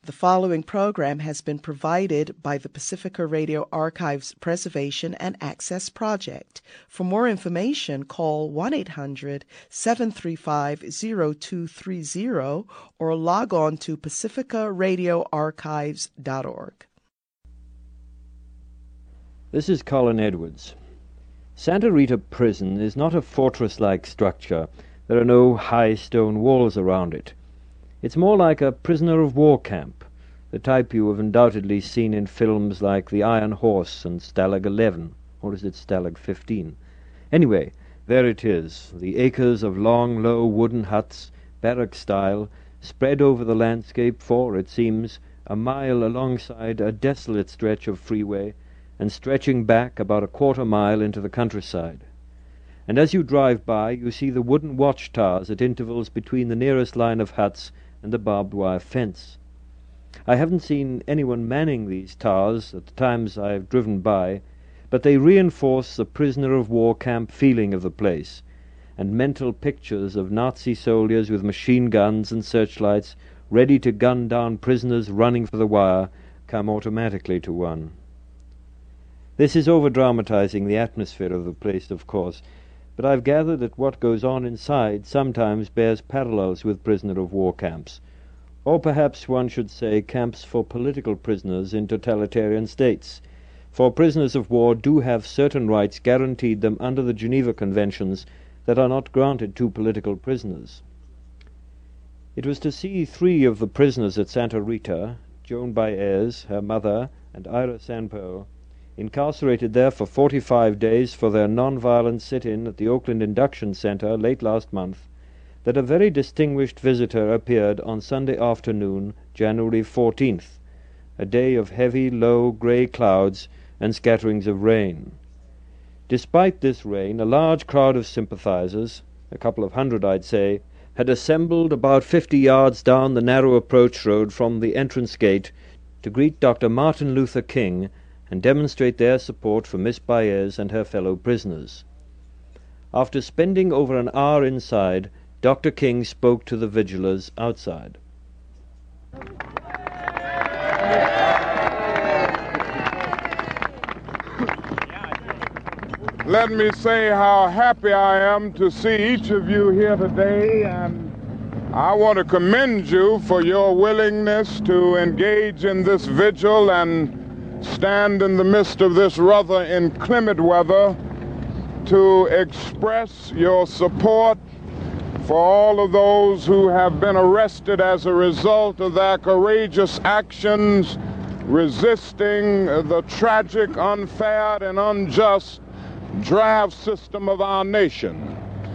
The following program has been provided by the Pacifica Radio Archives Preservation and Access Project. For more information, call 1-800-735-0230 or log on to pacificaradioarchives.org. This is Colin Edwards. Santa Rita Prison is not a fortress-like structure. There are no high stone walls around it. It's more like a prisoner of war camp, the type you have undoubtedly seen in films like The Iron Horse and Stalag 11, or is it Stalag 15? Anyway, there it is, the acres of long, low wooden huts, barrack-style, spread over the landscape for, it seems, a mile alongside a desolate stretch of freeway, and stretching back about a quarter-mile into the countryside. And as you drive by, you see the wooden watchtowers at intervals between the nearest line of huts and the barbed wire fence. I haven't seen anyone manning these towers at the times I have driven by, but they reinforce the prisoner of war camp feeling of the place, and mental pictures of Nazi soldiers with machine guns and searchlights ready to gun down prisoners running for the wire come automatically to one. This is over-dramatizing the atmosphere of the place, of course, but I've gathered that what goes on inside sometimes bears parallels with prisoner of war camps, or perhaps one should say camps for political prisoners in totalitarian states, for prisoners of war do have certain rights guaranteed them under the Geneva Conventions that are not granted to political prisoners. It was to see 3 of the prisoners at Santa Rita, Joan Baez, her mother, and Ira Sanpo, incarcerated there for 45 days for their non-violent sit-in at the Oakland Induction Center late last month, that a very distinguished visitor appeared on Sunday afternoon, January 14th, a day of heavy, low, grey clouds and scatterings of rain. Despite this rain, a large crowd of sympathizers, a couple of hundred I'd say, had assembled about 50 yards down the narrow approach road from the entrance gate to greet Dr. Martin Luther King and demonstrate their support for Miss Baez and her fellow prisoners. After spending over an hour inside, Dr. King spoke to the vigilers outside. Let me say how happy I am to see each of you here today, and I want to commend you for your willingness to engage in this vigil and stand in the midst of this rather inclement weather to express your support for all of those who have been arrested as a result of their courageous actions resisting the tragic, unfair, and unjust draft system of our nation.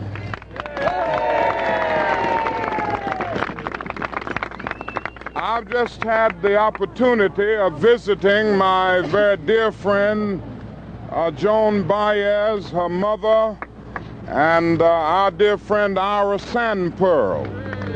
I've just had the opportunity of visiting my very dear friend, Joan Baez, her mother, and our dear friend, Ira Sanpearl.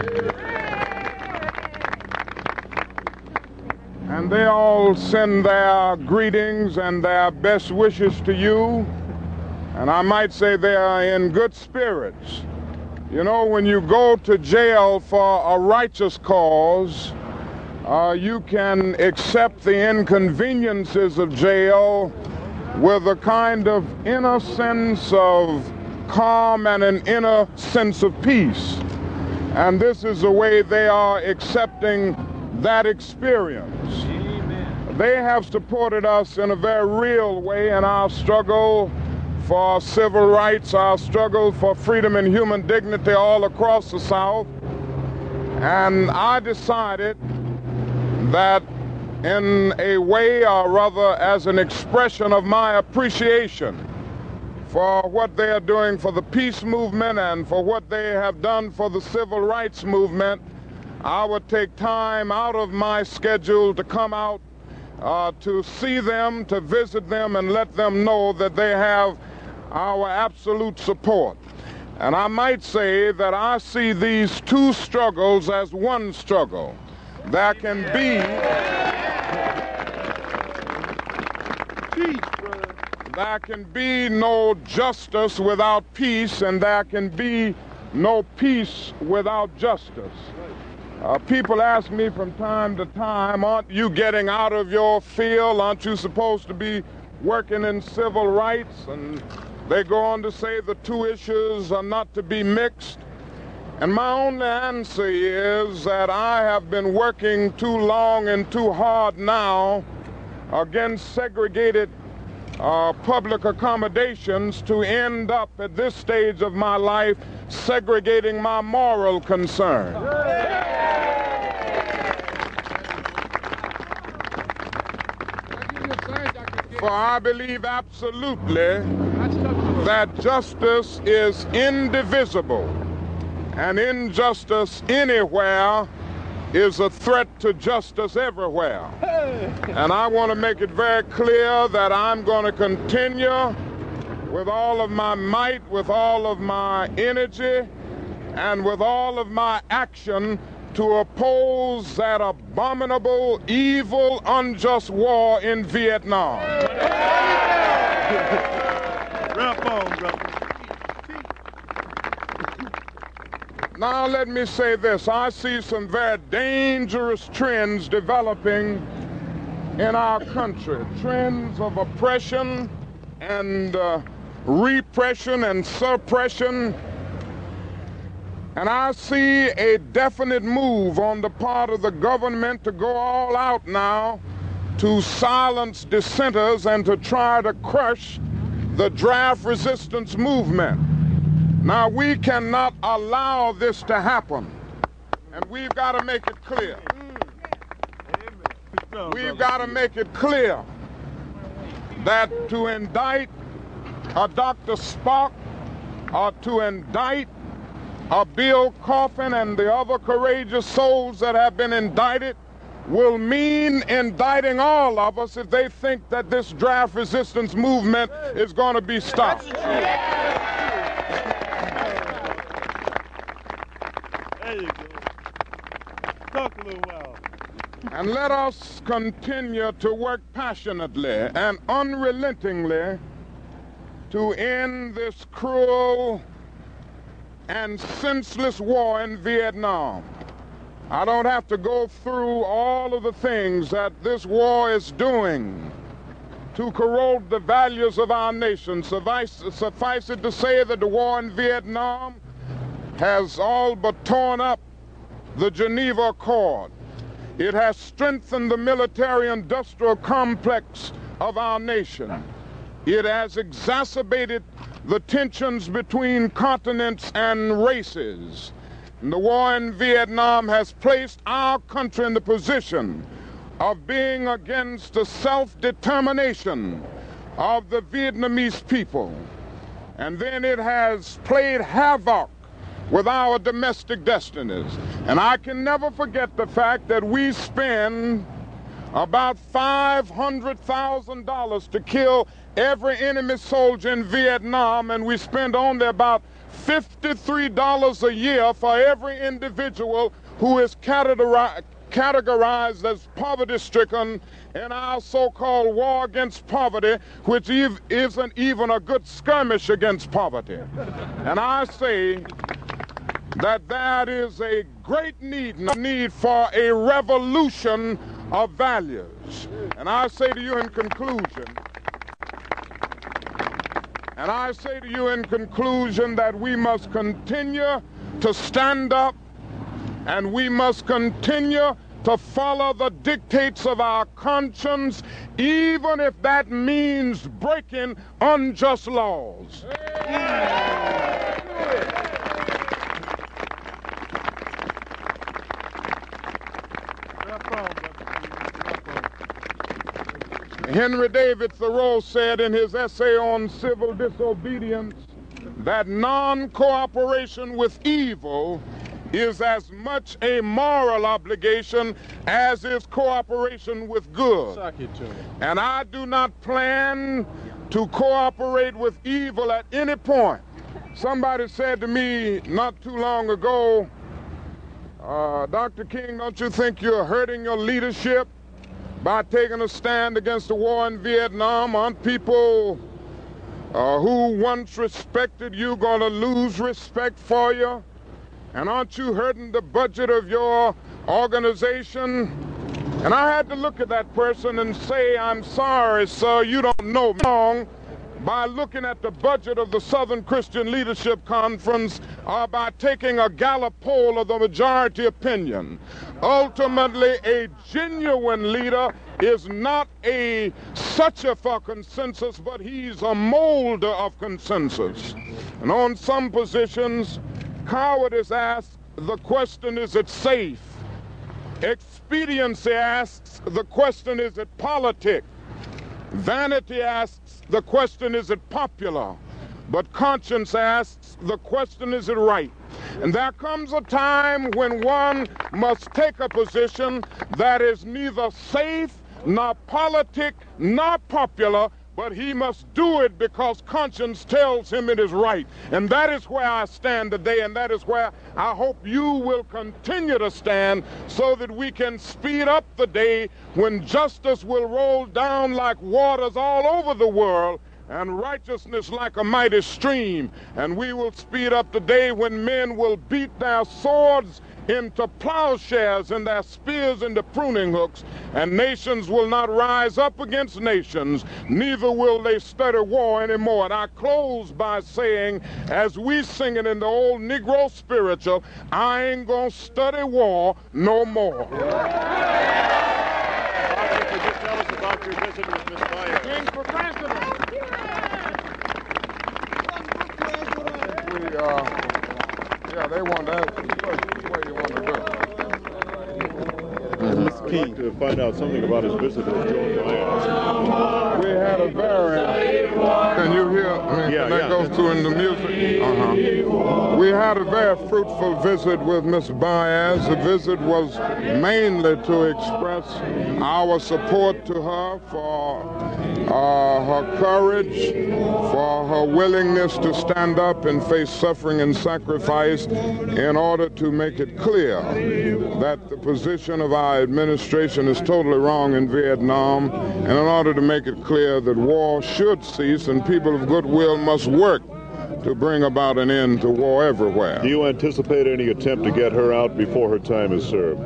And they all send their greetings and their best wishes to you. And I might say they are in good spirits. You know, when you go to jail for a righteous cause, you can accept the inconveniences of jail with a kind of inner sense of calm and an inner sense of peace. And this is the way they are accepting that experience. Amen. They have supported us in a very real way in our struggle for civil rights, our struggle for freedom and human dignity all across the South. And I decided that in a way, or rather as an expression of my appreciation for what they are doing for the peace movement and for what they have done for the civil rights movement, I would take time out of my schedule to come out to see them, to visit them, and let them know that they have our absolute support. And I might say that I see these 2 struggles as one struggle. There can be there can be no justice without peace, and there can be no peace without justice. People ask me from time to time, aren't you getting out of your field? Aren't you supposed to be working in civil rights? And they go on to say the two issues are not to be mixed. And my only answer is that I have been working too long and too hard now against segregated public accommodations to end up at this stage of my life segregating my moral concern. For I believe absolutely that justice is indivisible, and injustice anywhere is a threat to justice everywhere. And I want to make it very clear that I'm going to continue with all of my might, with all of my energy, and with all of my action to oppose that abominable, evil, unjust war in Vietnam. Now let me say this. I see some very dangerous trends developing in our country. Trends of oppression and repression and suppression. And I see a definite move on the part of the government to go all out now to silence dissenters and to try to crush the draft resistance movement. Now, we cannot allow this to happen, and we've got to make it clear. We've got to make it clear that to indict a Dr. Spock or to indict a Bill Coffin and the other courageous souls that have been indicted will mean indicting all of us if they think that this draft resistance movement is going to be stopped. There you go. Talk a little while. And let us continue to work passionately and unrelentingly to end this cruel and senseless war in Vietnam. I don't have to go through all of the things that this war is doing to corrode the values of our nation. Suffice it to say that the war in Vietnam has all but torn up the Geneva Accord. It has strengthened the military-industrial complex of our nation. It has exacerbated the tensions between continents and races. And the war in Vietnam has placed our country in the position of being against the self-determination of the Vietnamese people. And then it has played havoc with our domestic destinies. And I can never forget the fact that we spend about $500,000 to kill every enemy soldier in Vietnam, and we spend only about $53 a year for every individual who is categorized as poverty-stricken in our so-called war against poverty, which isn't even a good skirmish against poverty. And I say that there is a great need for a revolution of values. And I say to you in conclusion, that we must continue to stand up, and we must continue to follow the dictates of our conscience, even if that means breaking unjust laws. Henry David Thoreau said in his essay on civil disobedience that non-cooperation with evil is as much a moral obligation as is cooperation with good. And I do not plan to cooperate with evil at any point. Somebody said to me not too long ago, Dr. King, don't you think you're hurting your leadership by taking a stand against the war in Vietnam? Aren't people who once respected you going to lose respect for you? And aren't you hurting the budget of your organization. And I had to look at that person and say, I'm sorry, sir, you don't know me wrong, by looking at the budget of the Southern Christian Leadership Conference or by taking a Gallup poll of the majority opinion. Ultimately, a genuine leader is not a searcher for consensus, but he's a molder of consensus. And on some positions, cowardice asks the question, is it safe? Expediency asks the question, is it politic? Vanity asks the question, is it popular? But conscience asks the question, is it right? And there comes a time when one must take a position that is neither safe, nor politic, nor popular, but he must do it because conscience tells him it is right. And that is where I stand today, and that is where I hope you will continue to stand, so that we can speed up the day when justice will roll down like waters all over the world, and righteousness like a mighty stream. And we will speed up the day when men will beat their swords into plowshares and their spears into pruning hooks, and nations will not rise up against nations, neither will they study war anymore. And I close by saying, as we sing it in the old Negro spiritual, I ain't gonna study war no more. Doctor, could you tell us about your visit with Ms. Baez? For president. They want to ask you which way you want to go. I'd like to find out something about his visit with Joan Baez. We had a very, can you hear? I mean, that goes through in the music. We had a very fruitful visit with Miss Baez. The visit was mainly to express our support to her for her courage, for her willingness to stand up and face suffering and sacrifice in order to make it clear that the position of our administration is totally wrong in Vietnam, and in order to make it clear that war should cease and people of goodwill must work to bring about an end to war everywhere. Do you anticipate any attempt to get her out before her time is served?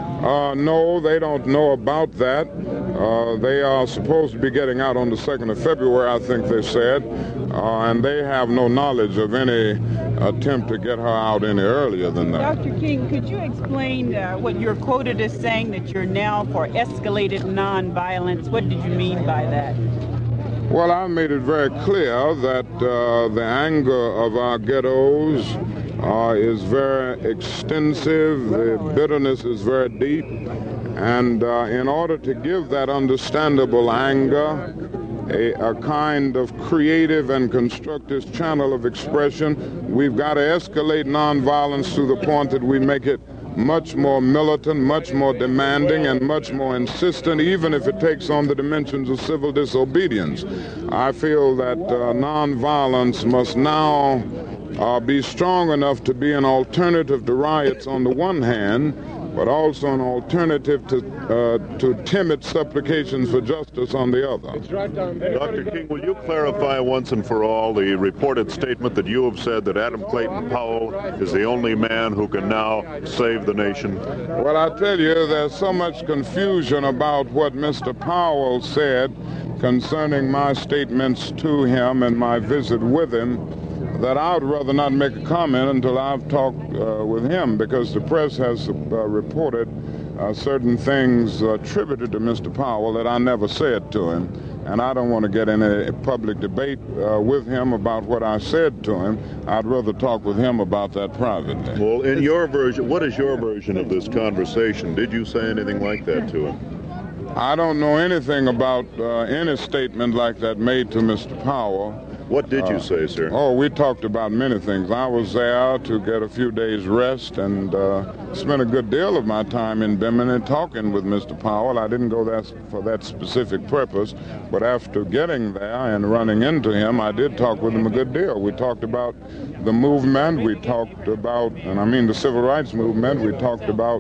No, they don't know about that. They are supposed to be getting out on the 2nd of February, I think they said, and they have no knowledge of any attempt to get her out any earlier than that. Dr. King, could you explain what you're quoted as saying, that you're now for escalated nonviolence? What did you mean by that? Well, I made it very clear that the anger of our ghettos is very extensive, the bitterness is very deep, and in order to give that understandable anger a kind of creative and constructive channel of expression, we've got to escalate nonviolence to the point that we make it much more militant, much more demanding, and much more insistent, even if it takes on the dimensions of civil disobedience. I feel that nonviolence must now be strong enough to be an alternative to riots on the one hand, but also an alternative to timid supplications for justice on the other. Dr. King, will you clarify once and for all the reported statement that you have said that Adam Clayton Powell is the only man who can now save the nation? Well, I tell you, there's so much confusion about what Mr. Powell said concerning my statements to him and my visit with him, that I would rather not make a comment until I've talked with him, because the press has reported certain things attributed to Mr. Powell that I never said to him, and I don't want to get in a public debate with him about what I said to him. I'd rather talk with him about that privately. Well, in your version, what is your version of this conversation? Did you say anything like that to him? I don't know anything about any statement like that made to Mr. Powell. What did you say, sir? Oh, we talked about many things. I was there to get a few days rest and spent a good deal of my time in Bimini talking with Mr. Powell. I didn't go there for that specific purpose, but after getting there and running into him, I did talk with him a good deal. We talked about the movement. We talked about, and I mean the civil rights movement. We talked about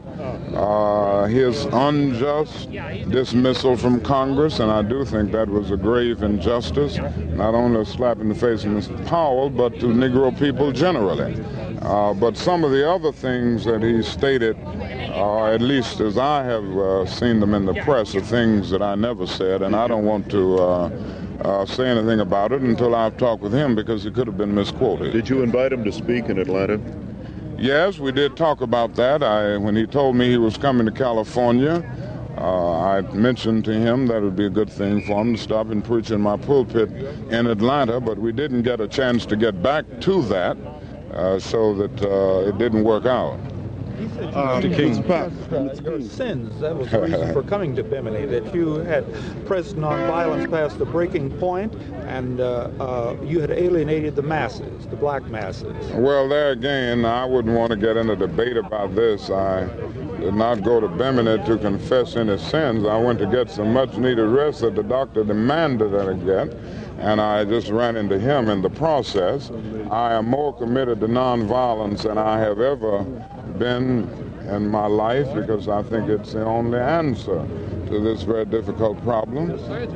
his unjust dismissal from Congress, and I do think that was a grave injustice, not only a slap in the face of Mr. Powell, but to Negro people generally. But some of the other things that he stated, at least as I have seen them in the press, are things that I never said, and I don't want to say anything about it until I've talked with him, because it could have been misquoted. Did you invite him to speak in Atlanta? Yes, we did talk about that. When he told me he was coming to California, I mentioned to him that it would be a good thing for him to stop and preach in my pulpit in Atlanta, but we didn't get a chance to get back to that, so that it didn't work out. Mr. King, your sins, that was the reason for coming to Bimini, that you had pressed nonviolence past the breaking point, and you had alienated the masses, the black masses. Well, there again, I wouldn't want to get in a debate about this. I did not go to Bimini to confess any sins. I went to get some much-needed rest that the doctor demanded that I get, and I just ran into him in the process. I am more committed to nonviolence than I have ever been in my life, because I think it's the only answer to this very difficult problem.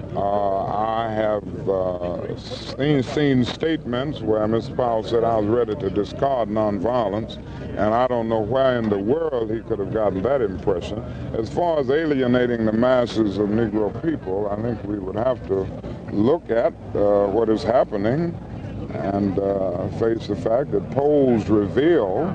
I have seen statements where Mr. Powell said I was ready to discard nonviolence, and I don't know where in the world he could have gotten that impression. As far as alienating the masses of Negro people, I think we would have to look at what is happening and face the fact that polls reveal,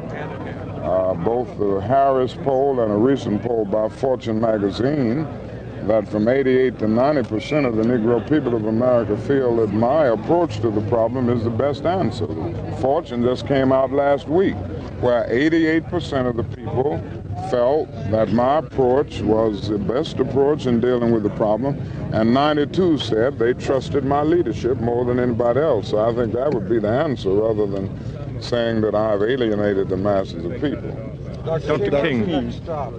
both the Harris poll and a recent poll by Fortune magazine, that from 88 to 90% of the Negro people of America feel that my approach to the problem is the best answer. Fortune just came out last week, where 88% of the people felt that my approach was the best approach in dealing with the problem, and 92 said they trusted my leadership more than anybody else. So I think that would be the answer, rather than saying that I've alienated the masses of people. Dr. King.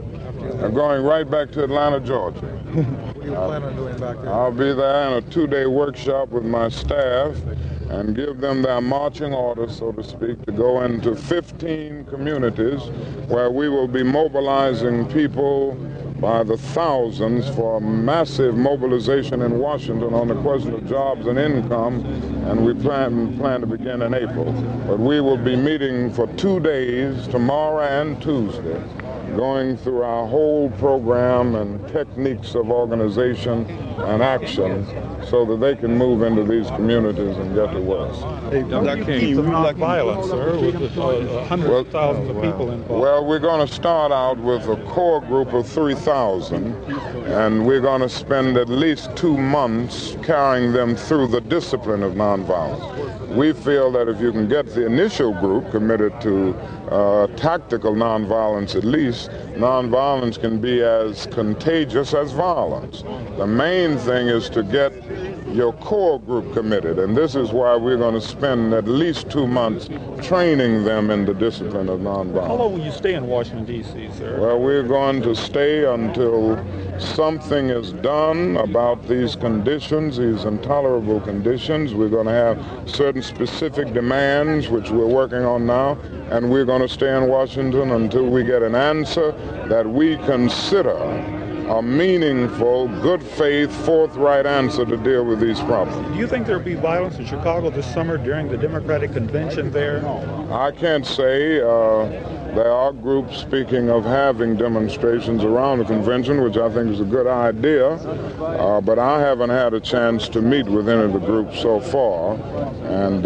I'm going right back to Atlanta, Georgia. What do you plan on doing back there? I'll be there in a 2-day workshop with my staff and give them their marching orders, so to speak, to go into 15 communities where we will be mobilizing people by the thousands for massive mobilization in Washington on the question of jobs and income, and we plan to begin in April. But we will be meeting for 2 days, tomorrow and Tuesday, going through our whole program and techniques of organization and action so that they can move into these communities and get to work. Hey, Dr. King, the nonviolence, sir, with hundreds of thousands of people involved. Well, we're going to start out with a core group of 3,000, and we're going to spend at least 2 months carrying them through the discipline of nonviolence. We feel that if you can get the initial group committed to tactical nonviolence, at least, nonviolence can be as contagious as violence. The main thing is to get your core group committed, and this is why we're going to spend at least 2 months training them in the discipline of nonviolence. How long will you stay in Washington, D.C., sir? Well, we're going to stay until something is done about these conditions, these intolerable conditions. We're going to have certain specific demands, which we're working on now, and we're going to stay in Washington until we get an answer that we consider a meaningful, good faith, forthright answer to deal with these problems. Do you think there will be violence in Chicago this summer during the Democratic convention there? I can't say. There are groups speaking of having demonstrations around the convention, which I think is a good idea, but I haven't had a chance to meet with any of the groups so far, and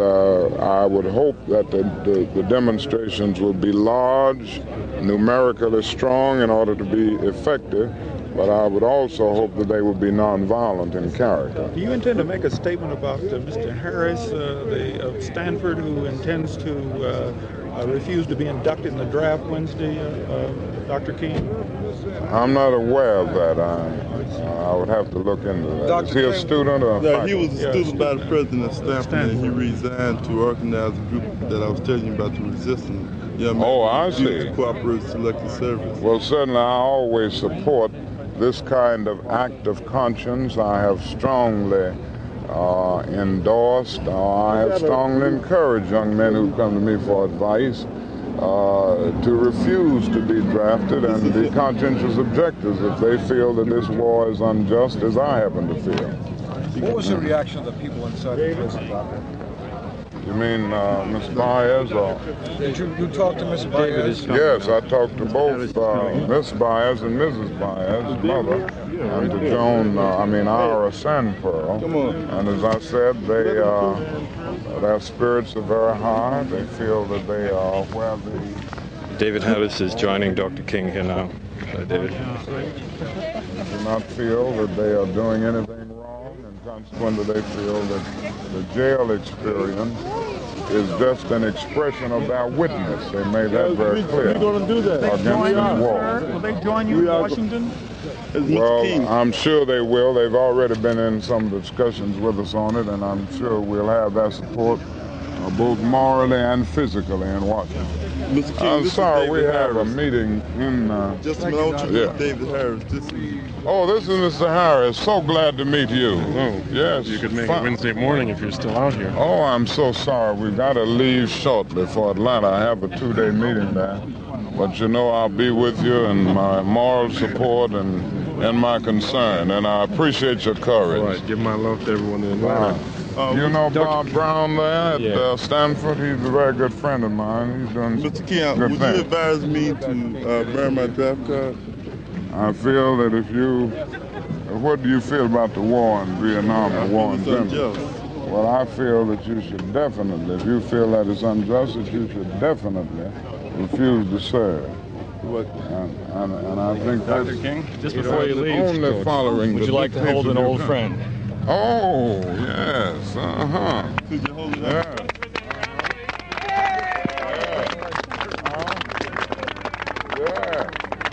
I would hope that the demonstrations will be large, numerically strong in order to be effective, but I would also hope that they will be nonviolent in character. Do you intend to make a statement about Mr. Harris, of Stanford, who intends to refuse to be inducted in the draft Wednesday, Dr. King? I'm not aware of that. I would have to look into that. Is he a student or a faculty? He was a student by the president of Stanford, and he resigned to organize a group that I was telling you about, the resistance. I see. Cooperative Selective Service. Well, certainly I always support this kind of act of conscience. I have strongly endorsed, I have strongly encouraged young men who come to me for advice to refuse to be drafted and be conscientious objectors if they feel that this war is unjust, as I happen to feel. What was the reaction of the people inside the prison about that? You mean Miss Baez or? Did you talk to Miss Baez? Yes, I talked to both Miss Baez and Mrs. Baez's mother, and to Joan, Ira Sandpearl. And as I said, their spirits are very high. They feel that they are where the... David Harris is joining Dr. King here now. David. They do not feel that they are doing anything wrong, and consequently they feel that the jail experience is just an expression of their witness. They made that very clear. Going to do that against the war. Will they join you in Washington? Well, I'm sure they will. They've already been in some discussions with us on it, and I'm sure we'll have their support both morally and physically in Washington. Mr. King, I'm sorry, we have a Harris. meeting in... Just a minute, yeah. David Harris. This is Mr. Harris. So glad to meet you. Oh, Yes. you could make it Wednesday morning if you're still out here. Oh, I'm so sorry. We've got to leave shortly for Atlanta. I have a 2-day meeting there. But you know I'll be with you in my moral support and my concern. And I appreciate your courage. All right, give my love to everyone in Atlanta. You know Bob Brown there at Stanford? He's a very good friend of mine. He's doing Mr. King, good would things. you advise me to burn my draft card? I feel that what do you feel about the war in Vietnam, the war in general? Well, I feel that you should definitely, if you feel that it's unjust, that you should definitely refuse to serve. And I think Dr. King, just before you leave, only following would you like to hold an old friend? Oh, yes, Could you hold it Yeah. up? Yeah.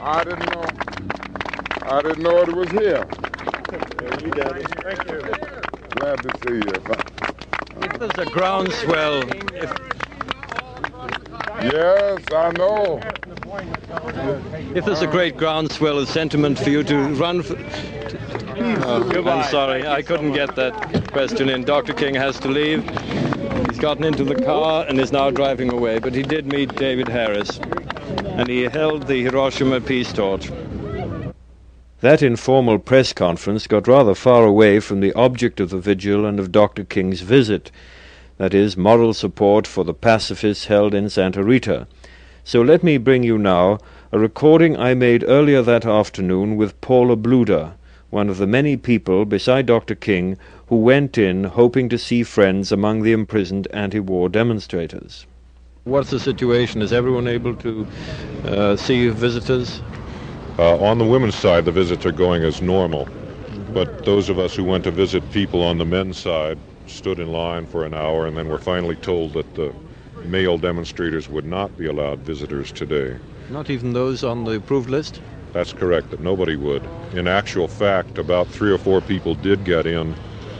I didn't know it was here. You got it. Thank you. Glad to see you. If there's a groundswell, Yes, I know. if there's a great groundswell of sentiment for you to run for... I'm sorry, I couldn't get that question in. Dr. King has to leave. He's gotten into the car and is now driving away, but he did meet David Harris, and he held the Hiroshima peace torch. That informal press conference got rather far away from the object of the vigil and of Dr. King's visit, that is, moral support for the pacifists held in Santa Rita. So let me bring you now a recording I made earlier that afternoon with Paula Bluder, one of the many people, beside Dr. King, who went in hoping to see friends among the imprisoned anti-war demonstrators. What's the situation? Is everyone able to see visitors? On the women's side, the visits are going as normal, but those of us who went to visit people on the men's side stood in line for an hour and then were finally told that the male demonstrators would not be allowed visitors today. Not even those on the approved list? That's correct, that nobody would. In actual fact, about 3 or 4 people did get in,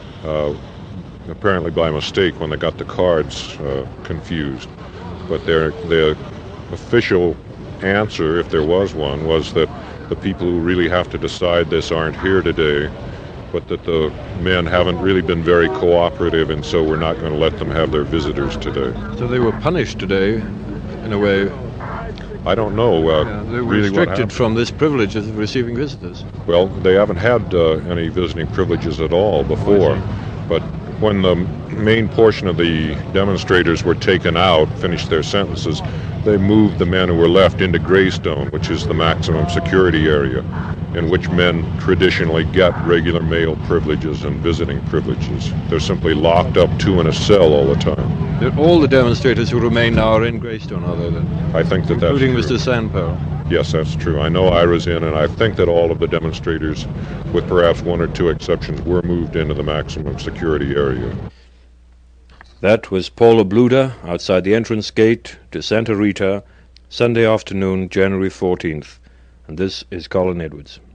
apparently by mistake when they got the cards confused. But the official answer, if there was one, was that the people who really have to decide this aren't here today, but that the men haven't really been very cooperative, and so we're not going to let them have their visitors today. So they were punished today, in a way. I don't know They were really what restricted happened. from this privilege of receiving visitors. Well, they haven't had any visiting privileges at all before, but when the main portion of the demonstrators were taken out, finished their sentences, they moved the men who were left into Greystone, which is the maximum security area, in which men traditionally get regular male privileges and visiting privileges. They're simply locked up 2 in a cell all the time. All the demonstrators who remain now are in Greystone, are they then? I think that Including that's true. Mr. Sandpearl. Yes, that's true. I know Ira's in, and I think that all of the demonstrators, with perhaps 1 or 2 exceptions, were moved into the maximum security area. That was Paula Bluder outside the entrance gate to Santa Rita, Sunday afternoon, January 14th. And this is Colin Edwards.